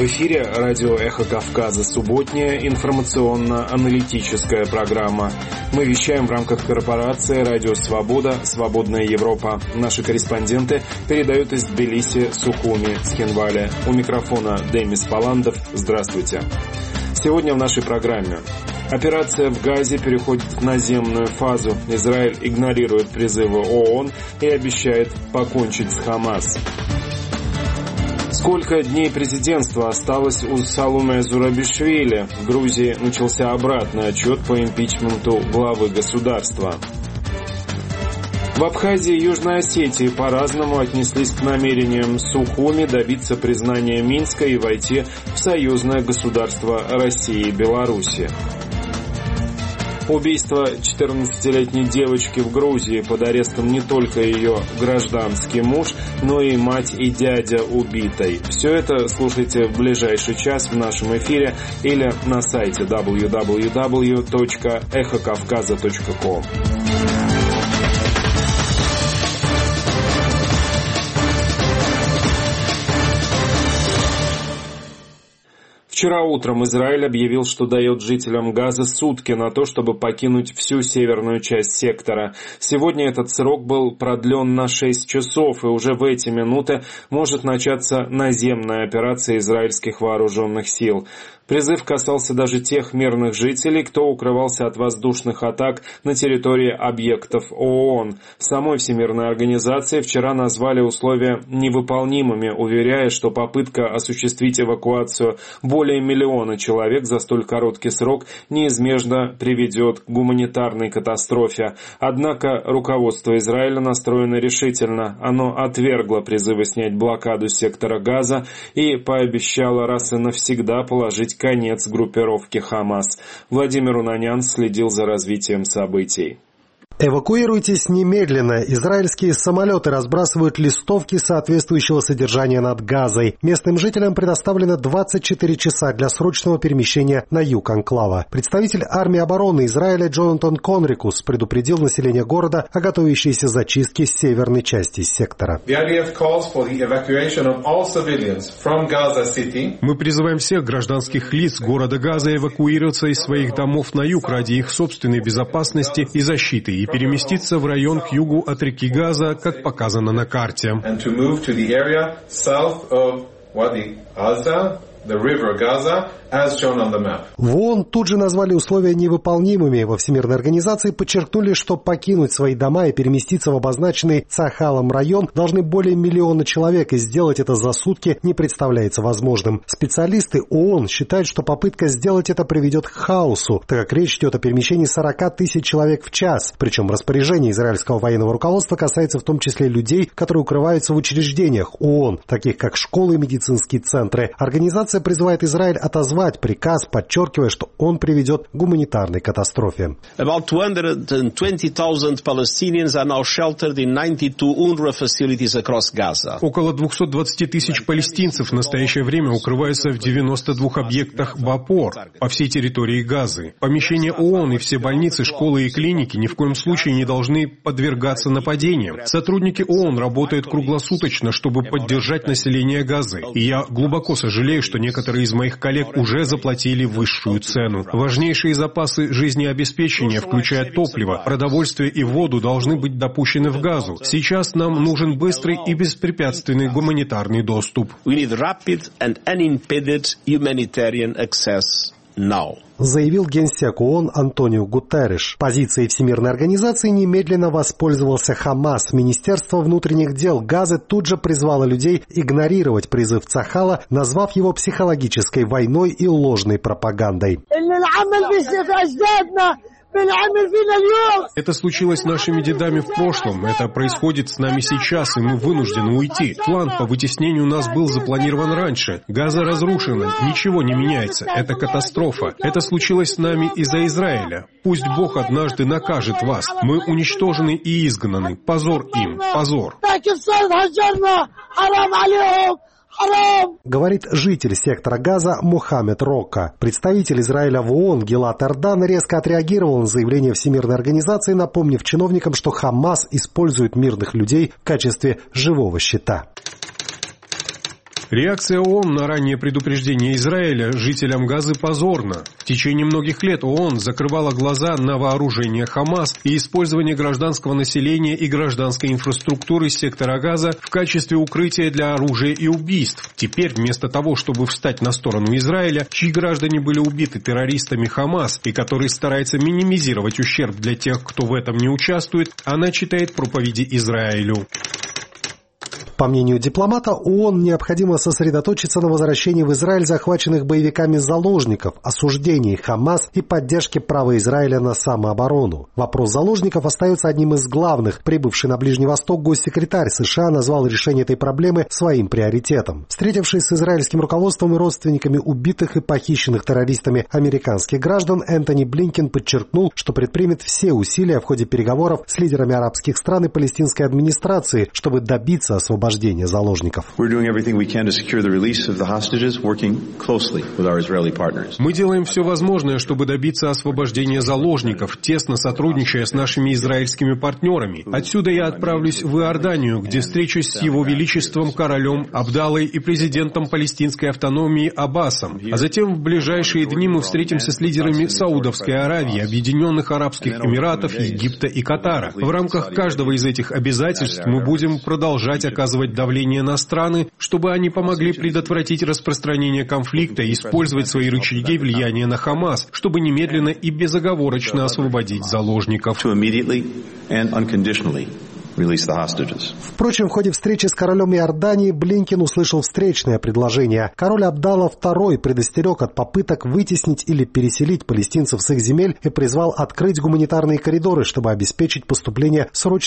эфире радио «Эхо Кавказа», субботняя информационно-аналитическая программа. Мы вещаем в рамках корпорации «Радио Свобода», «Свободная Европа». Наши корреспонденты передают из Тбилиси, Сухуми, Цхинваля. У микрофона Демис Паландов. Здравствуйте. Сегодня в нашей программе. Операция в Газе переходит в наземную фазу. Израиль игнорирует призывы ООН и обещает покончить с Хамас. Сколько дней президентства осталось у Саломе Зурабишвили? В Грузии начался обратный отчет по импичменту главы государства. В Абхазии и Южной Осетии по-разному отнеслись к намерениям Сухуми добиться признания Минска и войти в союзное государство России и Беларуси. Убийство 14-летней девочки в Грузии. Под арестом не только ее гражданский муж, но и мать и дядя убитой. Все это слушайте в ближайший час в нашем эфире или на сайте www.эхокавказа.ком. Вчера утром Израиль объявил, что дает жителям Газа сутки на то, чтобы покинуть всю северную часть сектора. Сегодня этот срок был продлен на 6 часов, и уже в эти минуты может начаться наземная операция израильских вооруженных сил. Призыв касался даже тех мирных жителей, кто укрывался от воздушных атак на территории объектов ООН. Самой Всемирной организации вчера назвали условия невыполнимыми, уверяя, что попытка осуществить эвакуацию более миллиона человек за столь короткий срок неизбежно приведет к гуманитарной катастрофе. Однако руководство Израиля настроено решительно. Оно отвергло призывы снять блокаду сектора Газа и пообещало раз и навсегда положить конец группировке Хамас. Владимир Унанян следил за развитием событий. Эвакуируйтесь немедленно. Израильские самолеты разбрасывают листовки соответствующего содержания над Газой. Местным жителям предоставлено 24 часа для срочного перемещения на юг анклава. Представитель армии обороны Израиля Джонатан Конрикус предупредил население города о готовящейся зачистке северной части сектора. Мы призываем всех гражданских лиц города Газа эвакуироваться из своих домов на юг ради их собственной безопасности и защиты и переместиться в район к югу от реки Газа, как показано на карте. В ООН тут же назвали условия невыполнимыми. Во Всемирной организации подчеркнули, что покинуть свои дома и переместиться в обозначенный Цахалом район должны более миллиона человек, и сделать это за сутки не представляется возможным. Специалисты ООН считают, что попытка сделать это приведет к хаосу, так как речь идет о перемещении 40 тысяч человек в час. Причем распоряжение израильского военного руководства касается в том числе людей, которые укрываются в учреждениях ООН, таких как школы и медицинские центры. Организация призывает Израиль отозвать приказ, подчеркивая, что он приведет к гуманитарной катастрофе. Около 220 тысяч палестинцев в настоящее время укрываются в 92 объектах БАПОР по всей территории Газы. Помещения ООН и все больницы, школы и клиники ни в коем случае не должны подвергаться нападениям. Сотрудники ООН работают круглосуточно, чтобы поддержать население Газы. И я глубоко сожалею, что некоторые из моих коллег уже заплатили высшую цену. Важнейшие запасы жизнеобеспечения, включая топливо, продовольствие и воду, должны быть допущены в Газу. Сейчас нам нужен быстрый и беспрепятственный гуманитарный доступ. Заявил генсек ООН Антонио Гутерриш. Позицией Всемирной организации немедленно воспользовался Хамас. Министерство внутренних дел Газы тут же призвало людей игнорировать призыв Цахала, назвав его психологической войной и ложной пропагандой. Это случилось с нашими дедами в прошлом, это происходит с нами сейчас, и мы вынуждены уйти. План по вытеснению нас был запланирован раньше. Газа разрушена, ничего не меняется. Это катастрофа. Это случилось с нами из-за Израиля. Пусть Бог однажды накажет вас. Мы уничтожены и изгнаны. Позор им, позор. Говорит житель сектора Газа Мухаммед Рокка. Представитель Израиля в ООН Гилад Ардан резко отреагировал на заявление Всемирной организации, напомнив чиновникам, что Хамас использует мирных людей в качестве живого щита. Реакция ООН на раннее предупреждение Израиля жителям Газы позорна. В течение многих лет ООН закрывала глаза на вооружение Хамас и использование гражданского населения и гражданской инфраструктуры сектора Газа в качестве укрытия для оружия и убийств. Теперь вместо того, чтобы встать на сторону Израиля, чьи граждане были убиты террористами Хамас и который старается минимизировать ущерб для тех, кто в этом не участвует, она читает проповеди Израилю. По мнению дипломата, ООН необходимо сосредоточиться на возвращении в Израиль захваченных боевиками заложников, осуждении Хамас и поддержке права Израиля на самооборону. Вопрос заложников остается одним из главных. Прибывший на Ближний Восток госсекретарь США назвал решение этой проблемы своим приоритетом. Встретившись с израильским руководством и родственниками убитых и похищенных террористами американских граждан, Энтони Блинкен подчеркнул, что предпримет все усилия в ходе переговоров с лидерами арабских стран и палестинской администрации, чтобы добиться освобождения заложников. Мы делаем все возможное, чтобы добиться освобождения заложников, тесно сотрудничая с нашими израильскими партнерами. Отсюда я отправлюсь в Иорданию, где встречусь с Его Величеством королем Абдаллой и президентом палестинской автономии Аббасом. А затем в ближайшие дни мы встретимся с лидерами Саудовской Аравии, Объединенных Арабских Эмиратов, Египта и Катара. В рамках каждого из этих обязательств мы будем продолжать оказывать давление на страны, чтобы они помогли предотвратить распространение конфликта и использовать свои рычаги влияния на Хамас, чтобы немедленно и безоговорочно освободить заложников. Впрочем, в ходе встречи с королем Иордании Блинкен услышал встречное предложение. Король Абдалла II предостерег от попыток вытеснить или переселить палестинцев с их земель и призвал открыть гуманитарные коридоры, чтобы обеспечить поступление срочно